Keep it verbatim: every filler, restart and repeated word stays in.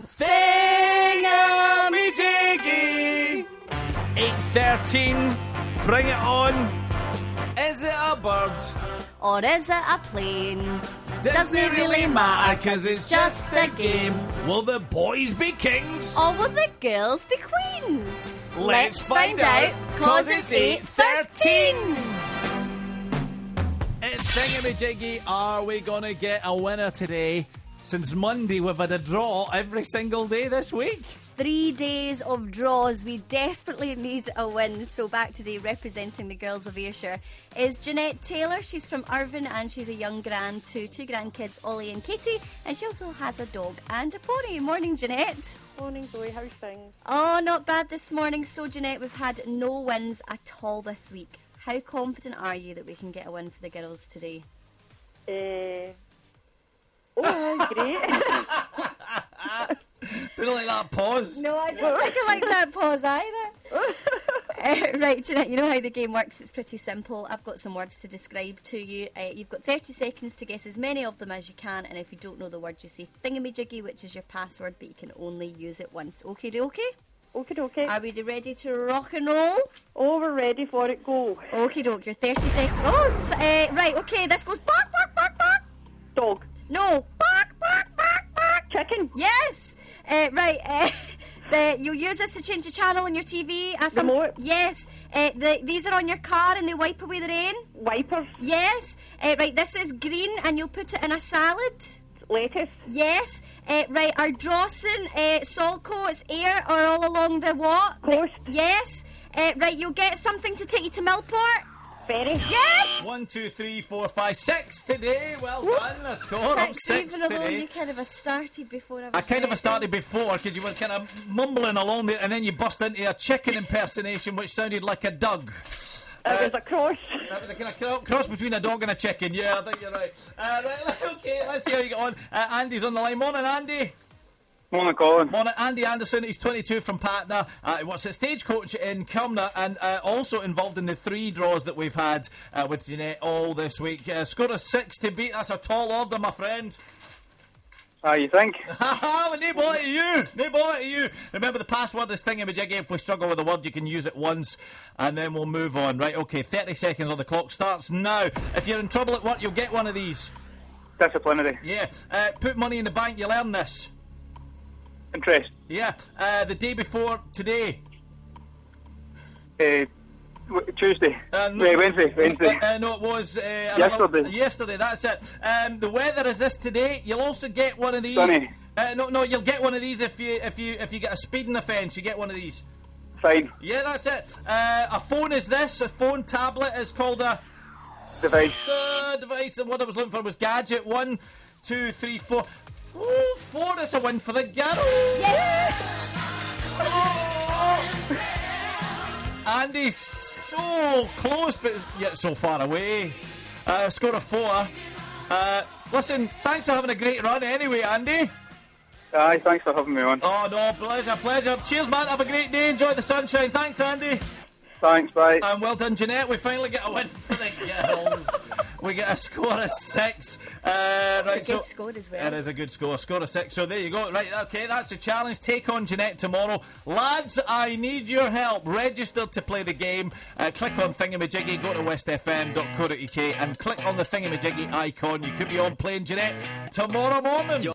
Thingamajiggy. eight thirteen, bring it on. Is it a bird? Or is it a plane? Doesn't it really matter, cause it's just a game. Will the boys be kings? Or will the girls be queens? Let's find out, cause it's eight thirteen. It's Thingamajiggy. Are we gonna get a winner today? Since Monday we've had a draw every single day this week. Three days of draws. We desperately need a win. So back today, representing the girls of Ayrshire, is Jeanette Taylor. She's from Irvine and she's a young grand to two grandkids, Ollie and Katie. And she also has a dog and a pony. Morning, Jeanette. Morning, Zoe. How's things? Oh, not bad this morning. So, Jeanette, we've had no wins at all this week. How confident are you that we can get a win for the girls today? Uh, oh, great. Didn't like that pause. No, I don't think I like that pause either. uh, right, Jeanette, you know how the game works. It's pretty simple. I've got some words to describe to you. Uh, you've got thirty seconds to guess as many of them as you can, and if you don't know the word, you say Thingamajiggy, which is your password, but you can only use it once. Okay, okay? Okay, okay. Are we ready to rock and roll? Oh, we're ready for it. Go. Okay, doke. Your thirty seconds. Oh, uh, right. Okay, this goes bark, bark, bark, bark. Dog. No, bark, bark, bark, bark. Chicken. Yes. Uh, right, uh, the, you'll use this to change the channel on your T V. Uh, some, Remote. Yes. Uh, the, these are on your car and they wipe away the rain. Wipers. Yes. Uh, right, this is green and you'll put it in a salad. Lettuce. Yes. Uh, right, our Drawson, uh, Solco, it's air or all along the what? Coast. The, yes. Uh, right, you'll get something to take you to Millport. Ferry. Yes. One, two, three, four, five, six today. Well done. A score of six Even though today. you kind of started before I was I kind of ready. started before because you were kind of mumbling along there, and then you bust into a chicken impersonation which sounded like a Doug. It was a cross. That was a kind of cro- cross between a dog and a chicken. Yeah, I think you're right. Uh, right okay, let's see how you get on. Uh, Andy's on the line. Morning, Andy. Morning, Colin. Morning, Andy Anderson. He's twenty-two from Patna. Uh, he works at Stagecoach in Cumnor and uh, also involved in the three draws that we've had uh, with Jeanette all this week. Uh, score of six to beat. That's a tall order, my friend. Ah, you think? Haha, no bother to you. No bother to you. Remember, the password is Thingamajiggy. If we struggle with the word, you can use it once and then we'll move on. Right, okay, thirty seconds on the clock starts now. If you're in trouble at work, you'll get one of these. Disciplinary. Yeah. Uh, put money in the bank, you learn this. Interest. Yeah. Uh, the day before today. Uh, w- Tuesday. Uh, no, Wait, Wednesday. Wednesday. Uh, uh, no, it was... Uh, Yesterday. Yesterday, that's it. Um, the weather is this today. You'll also get one of these. Sunny. Uh, no, no, you'll get one of these if you if you if you get a speeding offence. You get one of these. Fine. Yeah, that's it. Uh, a phone is this. A phone tablet is called a Device. uh, device. And what I was looking for was gadget. One, two, three, four. Oh, four is a win for the girls. Yes. Andy's so close, but yet so far away. Uh, score of four. Uh, listen, thanks for having a great run anyway, Andy. Aye, thanks for having me on. Oh, no, pleasure, pleasure. Cheers, man. Have a great day. Enjoy the sunshine. Thanks, Andy. Thanks, bye. And well done, Jeanette. We finally get a win for the girls. We get a score of six. Uh, right, It's a good so score as well. It is a good score. Score of six. So there you go. Right, okay, that's the challenge. Take on Jeanette tomorrow. Lads, I need your help. Register to play the game. Uh, click on Thingamajiggy, go to west f m dot co dot u k and click on the Thingamajiggy icon. You could be on playing Jeanette tomorrow morning.